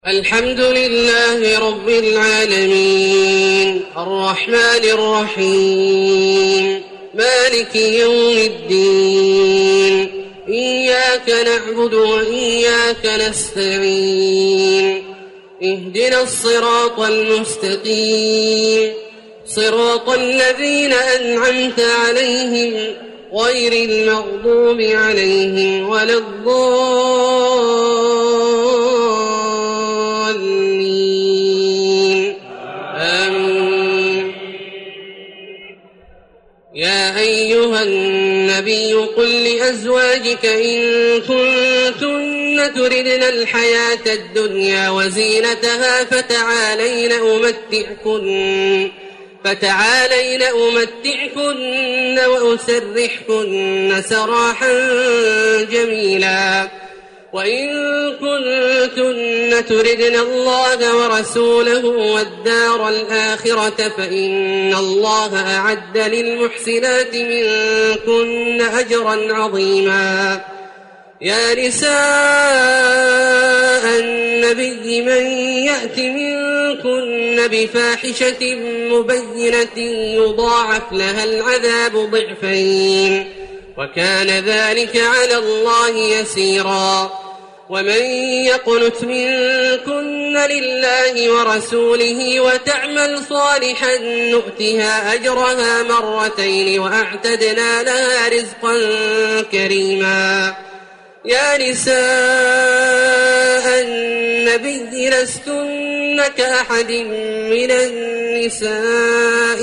الحمد لله رب العالمين الرحمن الرحيم مالك يوم الدين إياك نعبد وإياك نستعين اهدنا الصراط المستقيم صراط الذين أنعمت عليهم غير المغضوب عليهم ولا الضالين آمين. يا أيها النبي قل لأزواجك إن كنتن تردن الحياة الدنيا وزينتها فتعالين أمتعكن وأسرحكن سراحا جميلا. وإن كنتن تردن الله ورسوله والدار الآخرة فإن الله أعد للمحسنات منكن أجرا عظيما. يا نساء النبي من يأت منكن بفاحشة مبينة يضاعف لها العذاب ضعفين وكان ذلك على الله يسيرا. ومن يقنت منكن لله ورسوله وتعمل صالحا نؤتها أجرها مرتين وأعتدنا لها رزقا كريما. يا نساء النبي لستن كأحد من النساء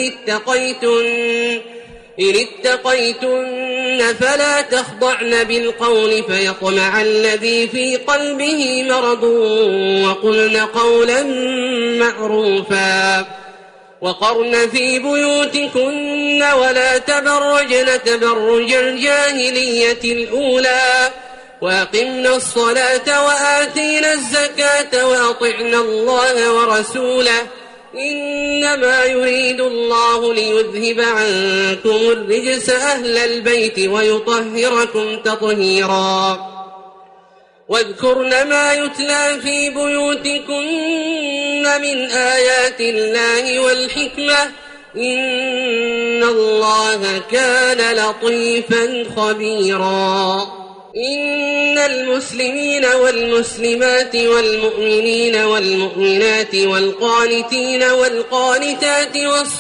إن اتقيتن فلا تخضعن بالقول فيطمع الذي في قلبه مرض وقلن قولا معروفا. وقرن في بيوتكن ولا تبرجن تبرج الجاهلية الأولى وأقمنا الصلاة وآتينا الزكاة وأطعنا الله ورسوله إنما يريد الله ليذهب عنكم الرجس أهل البيت ويطهركم تطهيرا. واذكرن ما يتلى في بيوتكن من آيات الله والحكمة إن الله كان لطيفا خبيرا. إن المسلمين والمسلمات والمؤمنين والمؤمنات والقانتين والقانتات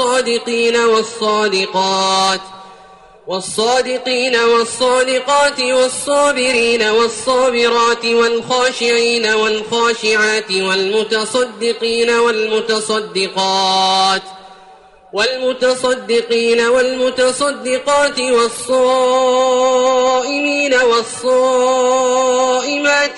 والصادقين والصادقات والصابرين والصابرات والخاشعين والخاشعات والمتصدقين والمتصدقات والصائمين والصائمات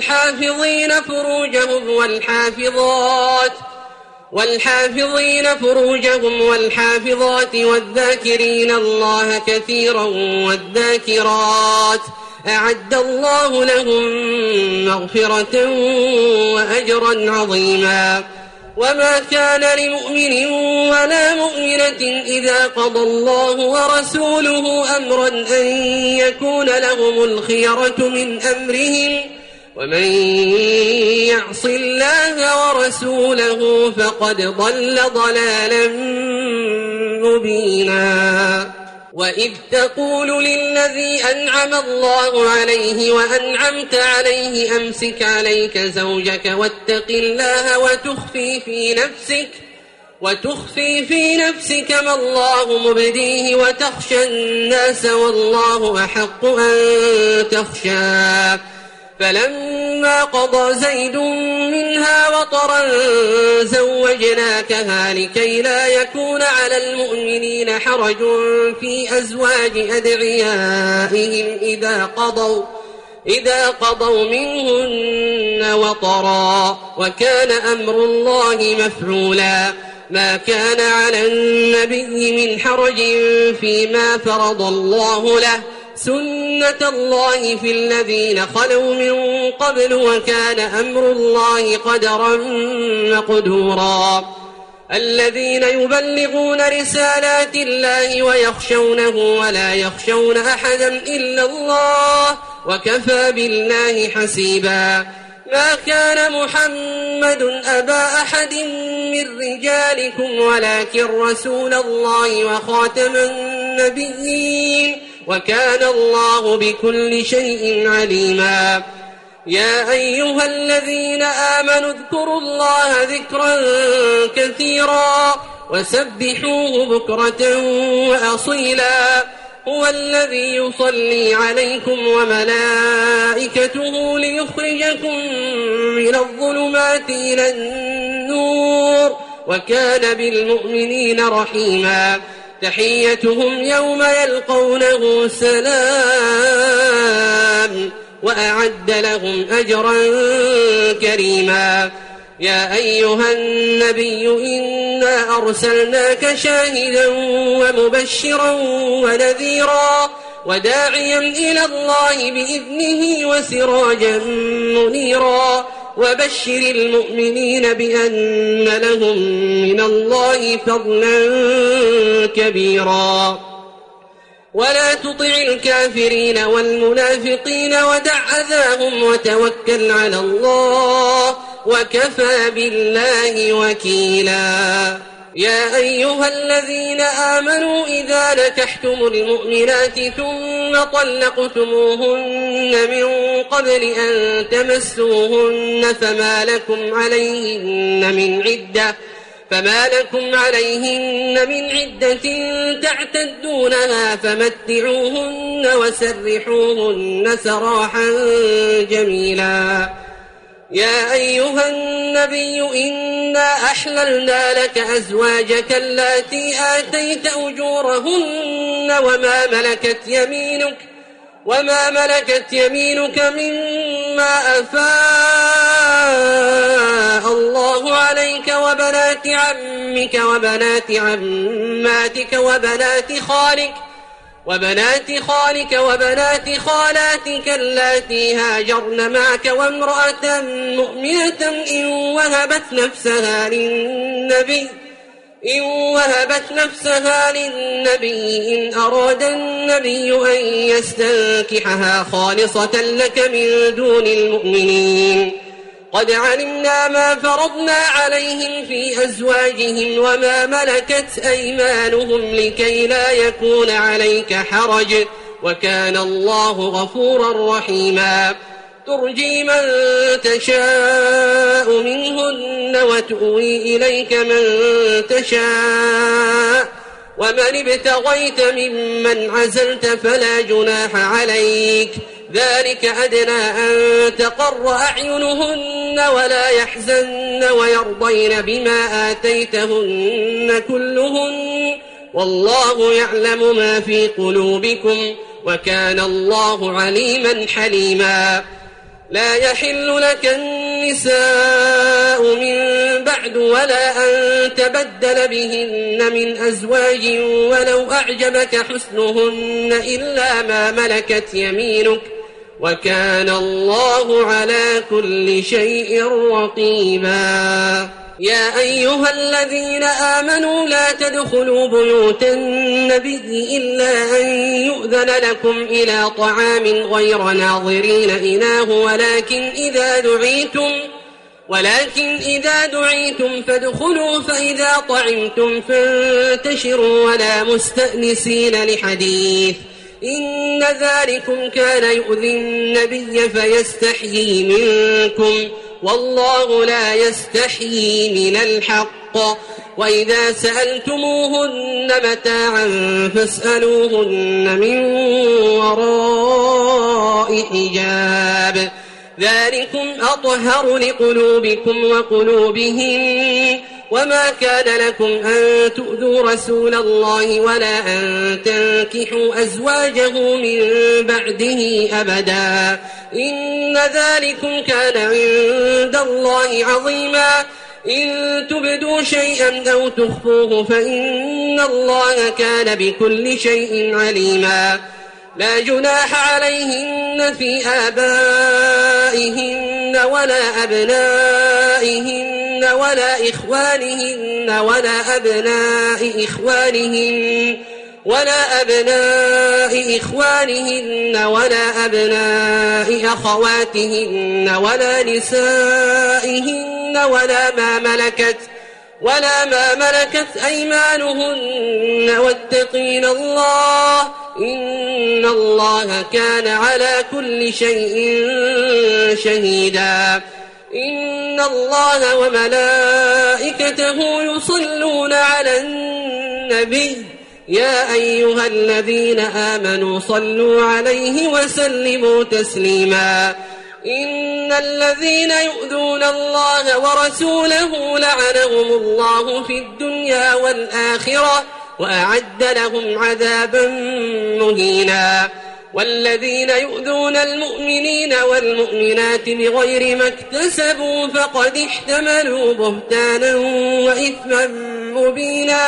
والحافظين فروجهم والحافظات والذاكرين الله كثيرا والذاكرات أعد الله لهم مغفرة وأجرا عظيما. وما كان لمؤمن ولا مؤمنة إذا قضى الله ورسوله أمرا أن يكون لهم الخيرة من أمرهم ومن يعص الله ورسوله فقد ضل ضلالا مبينا. وإذ تقول للذي أنعم الله عليه وأنعمت عليه أمسك عليك زوجك واتق الله وتخفي في نفسك ما الله مبديه وتخشى الناس والله أحق أن تخشاه. فلما قضى زيد منها وطرا زوجناكها لكي لا يكون على المؤمنين حرج في أزواج أدعيائهم إذا قضوا منهن وطرا وكان أمر الله مفعولا. ما كان على النبي من حرج فيما فرض الله له سنة الله في الذين خلوا من قبل وكان أمر الله قدرا مقدورا. الذين يبلغون رسالات الله ويخشونه ولا يخشون أحدا إلا الله وكفى بالله حسيبا. ما كان محمد أبا أحد من رجالكم ولكن رسول الله وخاتم النبيين وكان الله بكل شيء عليما. يا أيها الذين آمنوا اذكروا الله ذكرا كثيرا وسبحوه بكرة وأصيلا. هو الذي يصلي عليكم وملائكته ليخرجكم من الظلمات إلى النور وكان بالمؤمنين رحيما. تحيتهم يوم يلقونه سلام وأعد لهم أجرا كريما. يا أيها النبي إنا أرسلناك شاهدا ومبشرا ونذيرا وداعيا إلى الله بإذنه وسراجا منيرا وبشر المؤمنين بأن لهم من الله فضلا كبيرا. ولا تطع الكافرين والمنافقين ودع أذاهم وتوكل على الله وكفى بالله وكيلا. يا أيها الذين آمنوا إذا نكحتم المؤمنات ثم طلقتموهن من قبل أن تمسوهن فما لكم عليهن من عدة تعتدونها فمتعوهن وسرحوهن سراحا جميلا. يا أيها النبي إنا أحللنا لك أزواجك اللاتي آتيت أجورهن وما ملكت يمينك مما أفاء الله عليك وبنات عمك وبنات عماتك وبنات خالك وبنات خالاتك اللاتي هاجرن معك وامرأة مؤمنة إن وهبت نفسها للنبي إن أراد النبي أن يستنكحها خالصة لك من دون المؤمنين. قد علمنا ما فرضنا عليهم في أزواجهم وما ملكت أيمانهم لكي لا يكون عليك حرج وكان الله غفورا رحيما. ترجي من تشاء منهن وتؤوي إليك من تشاء ومن ابتغيت ممن عزلت فلا جناح عليك. ذلك أدنى أن تقر أعينهن ولا يحزن ويرضين بما آتيتهن كلهن والله يعلم ما في قلوبكم وكان الله عليما حليما. لا يحل لك النساء من بعد ولا أن تبدل بهن من أزواج ولو أعجبك حسنهن إلا ما ملكت يمينك وكان الله على كل شيء رقيبا. يا أيها الذين آمنوا لا تدخلوا بيوت النبي إلا أن يؤذن لكم إلى طعام غير ناظرين إناه ولكن إذا دعيتم فادخلوا فإذا طعمتم فانتشروا ولا مستأنسين لحديث إن ذلكم كان يؤذي النبي فيستحيي منكم والله لا يستحيي من الحق. وإذا سألتموهن متاعا فاسألوهن من وراء حجاب ذلكم أطهر لقلوبكم وقلوبهم. وما كان لكم أن تؤذوا رسول الله ولا أن تنكحوا أزواجه من بعده أبدا إن ذلكم كان عند الله عظيما. إن تبدوا شيئا أو تخفوه فإن الله كان بكل شيء عليما. لا جناح عليهن في آبائهن ولا أبنائهن ولا إخوانهن ولا أبناء إخوانهن ولا أبناء إخوانهن ولا أبناء أخواتهن ولا نسائهن ولا ما ملكت أيمانهن واتقين الله إن الله كان على كل شيء شهيدا إن الله وملائكته يصلون على النبي يا أيها الذين آمنوا صلوا عليه وسلموا تسليما إن الذين يؤذون الله ورسوله لعنهم الله في الدنيا والآخرة وأعد لهم عذابا مهينا والذين يؤذون المؤمنين والمؤمنات بغير ما اكتسبوا فقد احتملوا بهتانا وإثما مبينا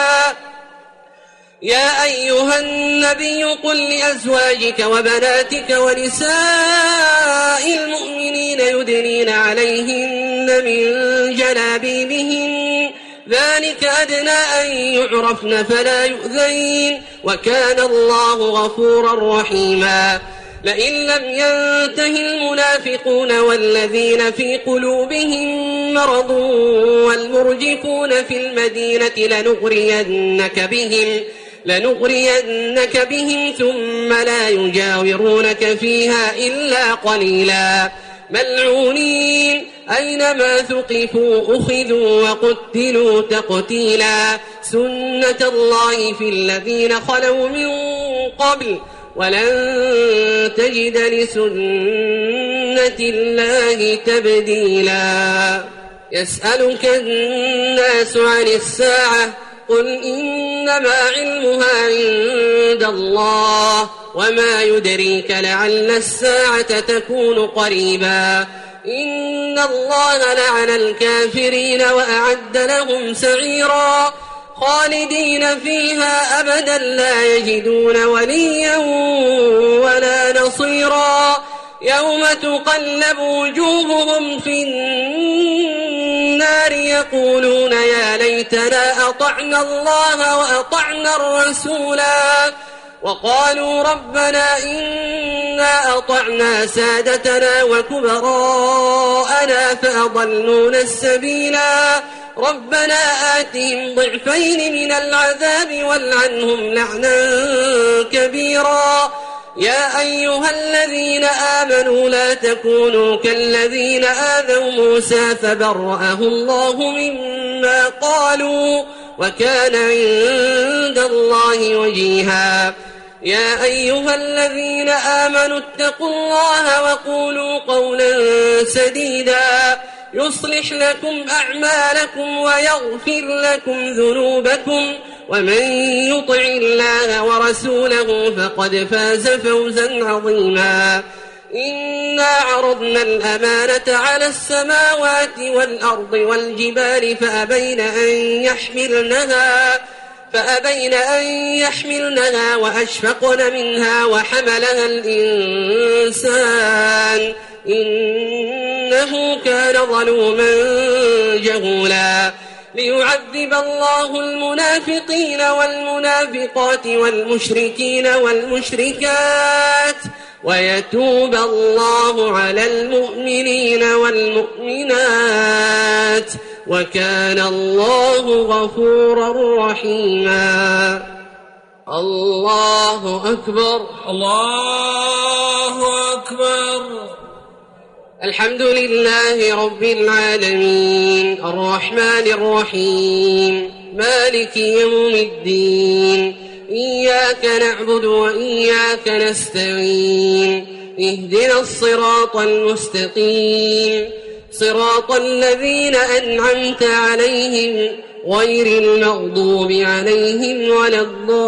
يا أيها النبي قل لأزواجك وبناتك ونساء المؤمنين يدنين عليهن من جلابيبهن ذلك أدنى أن يعرفن فلا يؤذين وكان الله غفورا رحيما لئن لم ينته المنافقون والذين في قلوبهم مرض والمرجفون في المدينة لنغرينك بهم ثم لا يجاورونك فيها إلا قليلا ملعونين أينما ثقفوا أخذوا وقتلوا تقتيلا سنة الله في الذين خلوا من قبل ولن تجد لسنة الله تبديلا يسألك الناس عن الساعة قل إنما علمها عند الله وما يدريك لعل الساعة تكون قريبا إن الله لعن الكافرين وأعد لهم سعيرا خالدين فيها أبدا لا يجدون وليا ولا نصيرا يوم تقلب وجوههم في النار يقولون يا ليتنا أطعنا الله وأطعنا الرسولا وقالوا ربنا إنا أطعنا سادتنا وكبراءنا فأضلونا السبيلا ربنا آتهم ضعفين من العذاب والعنهم لعنا كبيرا يا أيها الذين آمنوا لا تكونوا كالذين آذوا موسى فبرأه الله مما قالوا وكان عند الله وجيها يا أيها الذين آمنوا اتقوا الله وقولوا قولا سديدا يصلح لكم أعمالكم ويغفر لكم ذنوبكم ومن يطع الله ورسوله فقد فاز فوزا عظيما إنا عرضنا الأمانة على السماوات والأرض والجبال فأبين أن يحملنها وأشفقن منها وحملها الإنسان إنه كان ظلوما جهولا ليعذب الله المنافقين والمنافقات والمشركين والمشركات ويتوب الله على المؤمنين والمؤمنات وكان الله غفورا رحيما الله أكبر الله أكبر الحمد لله رب العالمين الرحمن الرحيم مالك يوم الدين إياك نعبد وإياك نستعين اهدنا الصراط المستقيم صراط الذين أنعمت عليهم غير المغضوب عليهم ولا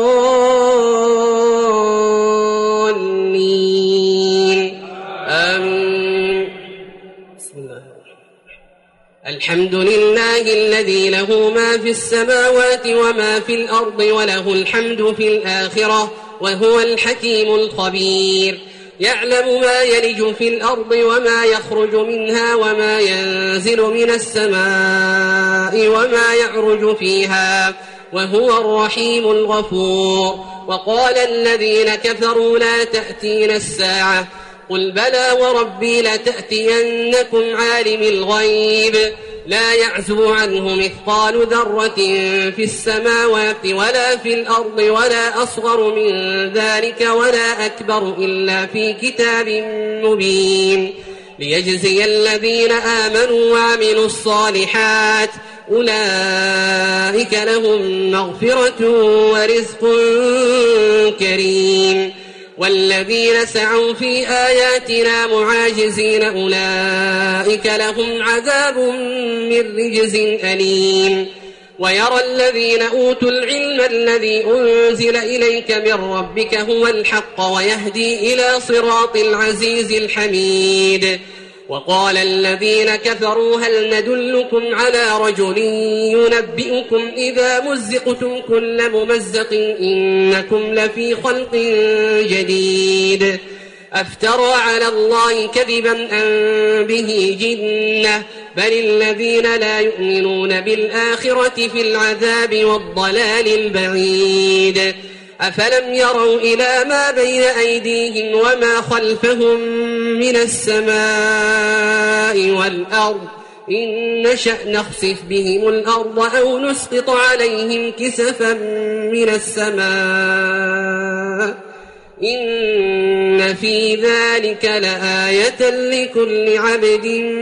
الضالين آمين بسم الله الحمد لله الذي له ما في السماوات وما في الأرض وله الحمد في الآخرة وهو الحكيم الخبير يعلم ما يلج في الأرض وما يخرج منها وما ينزل من السماء وما يعرج فيها وهو الرحيم الغفور. وقال الذين كفروا لا تأتينا الساعة قل بلى وربي لتأتينكم عالم الغيب لا يعزب عنه مثقال ذرة في السماوات ولا في الأرض ولا أصغر من ذلك ولا أكبر إلا في كتاب مبين ليجزي الذين آمنوا وعملوا الصالحات أولئك لهم مغفرة ورزق كريم. والذين سعوا في آياتنا معاجزين أولئك لهم عذاب من رجز أليم. ويرى الذين أوتوا العلم الذي أنزل إليك من ربك هو الحق ويهدي إلى صراط العزيز الحميد. وقال الذين كفروا هل ندلكم على رجل ينبئكم إذا مزقتم كل ممزق إنكم لفي خلق جديد أفترى على الله كذبا أم به جنة بل الذين لا يؤمنون بالآخرة في العذاب والضلال البعيد. أفلم يروا إلى ما بين أيديهم وما خلفهم من السماء والأرض إن نشأ نخسف بهم الأرض أو نسقط عليهم كسفا من السماء إن في ذلك لآية لكل عبد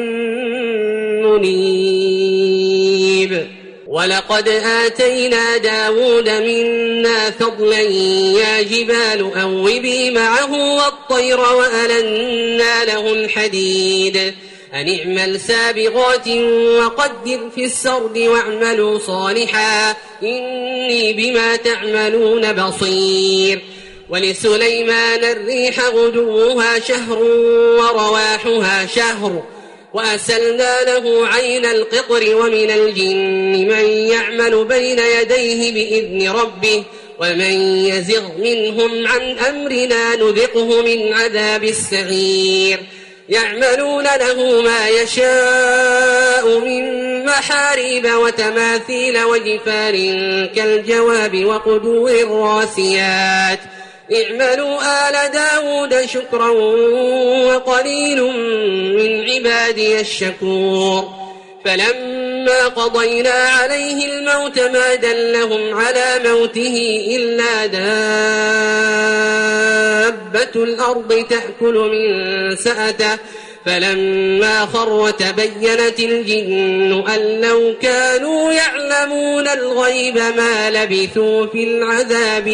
منيب. ولقد آتينا داود منا فضلا يا جبال أوبي معه والطير وألنا له الحديد أن اعمل سابغات وقدر في السرد واعملوا صالحا إني بما تعملون بصير. ولسليمان الريح غدوها شهر ورواحها شهر وأسلنا له عين القطر ومن الجن من يعمل بين يديه بإذن ربه ومن يزغ منهم عن أمرنا نذقه من عذاب السعير. يعملون له ما يشاء من محاريب وتماثيل وجفار كالجواب وقدور الراسيات اعملوا آل داود شكرا وقليل من عبادي الشكور. فلما قضينا عليه الموت ما دلهم على موته إلا دابة الأرض تأكل من سأته فلما خر تبينت الجن أن لو كانوا يعلمون الغيب ما لبثوا في العذاب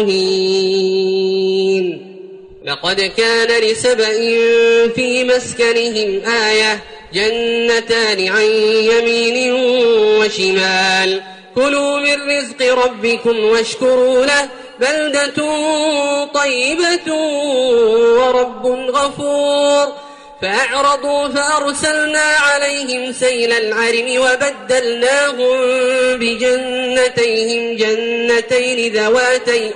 المهين. لقد كان لسبأ في مسكنهم آية جنتان عن يمين وشمال كلوا من رزق ربكم واشكروا له بلدة طيبة ورب غفور. فأعرضوا فأرسلنا عليهم سيل العرم وبدلناهم بجنتيهم جنتين ذواتي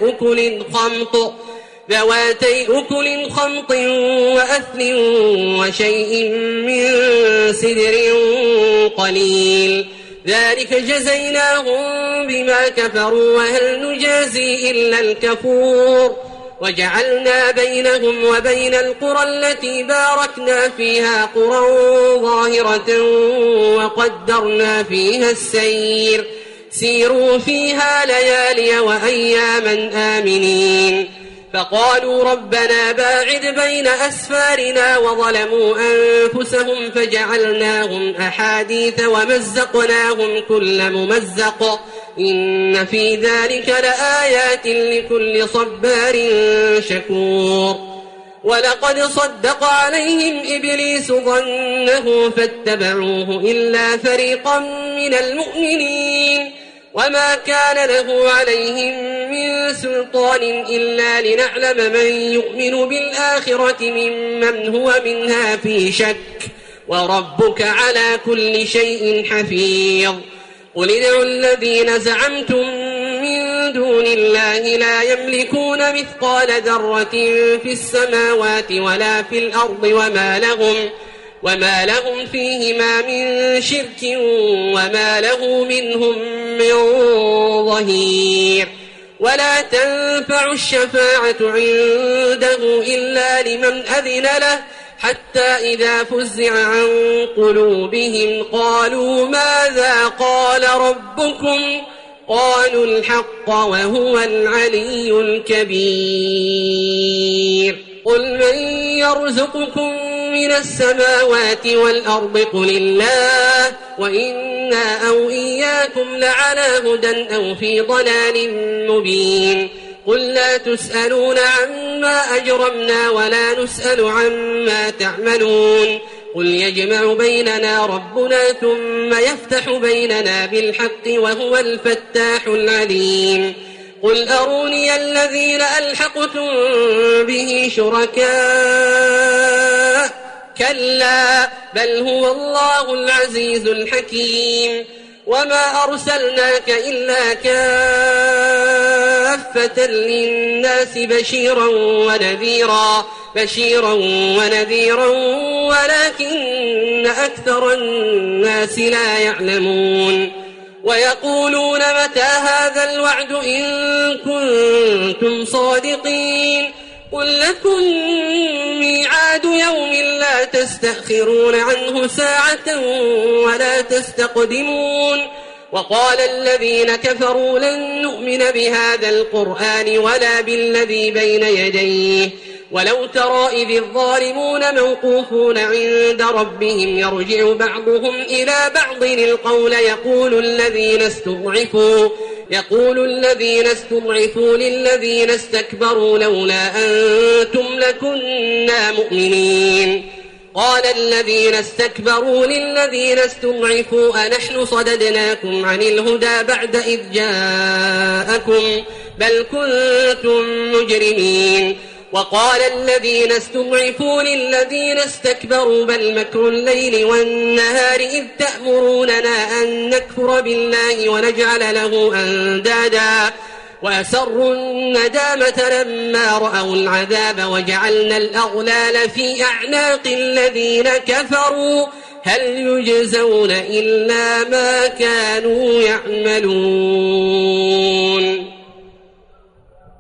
أكل خمط وأثل وشيء من سدر قليل ذلك جزيناهم بما كفروا وهل نجازي إلا الكفور. وجعلنا بينهم وبين القرى التي باركنا فيها قرى ظاهرة وقدرنا فيها السير سيروا فيها ليالي وأياما آمنين. فقالوا ربنا باعد بين أسفارنا وظلموا أنفسهم فجعلناهم أحاديث ومزقناهم كل ممزق إن في ذلك لآيات لكل صبار شكور. ولقد صدق عليهم إبليس ظنه فاتبعوه إلا فريقا من المؤمنين وما كان له عليهم من سلطان إلا لنعلم من يؤمن بالآخرة ممن هو منها في شك وربك على كل شيء حفيظ. قل ادعوا الذين زعمتم من دون الله لا يملكون مثقال ذرة في السماوات ولا في الأرض وما لهم فيهما من شرك وما له منهم من ظهير ولا تنفع الشفاعة عنده إلا لمن أذن له حتى إذا فزع عن قلوبهم قالوا ماذا قال ربكم قالوا الحق وهو العلي الكبير قل من يرزقكم من السماوات والأرض قل الله وإنا أو إياكم لعلى هدى أو في ضلال مبين قل لا تسألون عما أجرمنا ولا نسأل عما تعملون قل يجمع بيننا ربنا ثم يفتح بيننا بالحق وهو الفتاح العليم قل أروني الذين ألحقتم به شركاء كلا بل هو الله العزيز الحكيم وما أرسلناك إلا كافة للناس بشيرا ونذيرا ولكن أكثر الناس لا يعلمون ويقولون متى هذا الوعد إن كنتم صادقين قل لكم ميعاد يوم لا تستأخرون عنه ساعة ولا تستقدمون وقال الذين كفروا لن نؤمن بهذا القرآن ولا بالذي بين يديه ولو ترى إذ الظالمون موقوفون عند ربهم يرجع بعضهم إلى بعض القول يقول الذين استضعفوا للذين استكبروا لولا أنتم لكنا مؤمنين قال الذين استكبروا للذين استضعفوا أنحن صددناكم عن الهدى بعد إذ جاءكم بل كنتم مجرمين وقال الذين استضعفوا للذين استكبروا بل مكر الليل والنهار إذ تأمروننا أن نكفر بالله ونجعل له أندادا وأسروا الندامة لما رأوا العذاب وجعلنا الأغلال في أعناق الذين كفروا هل يجزون إلا ما كانوا يعملون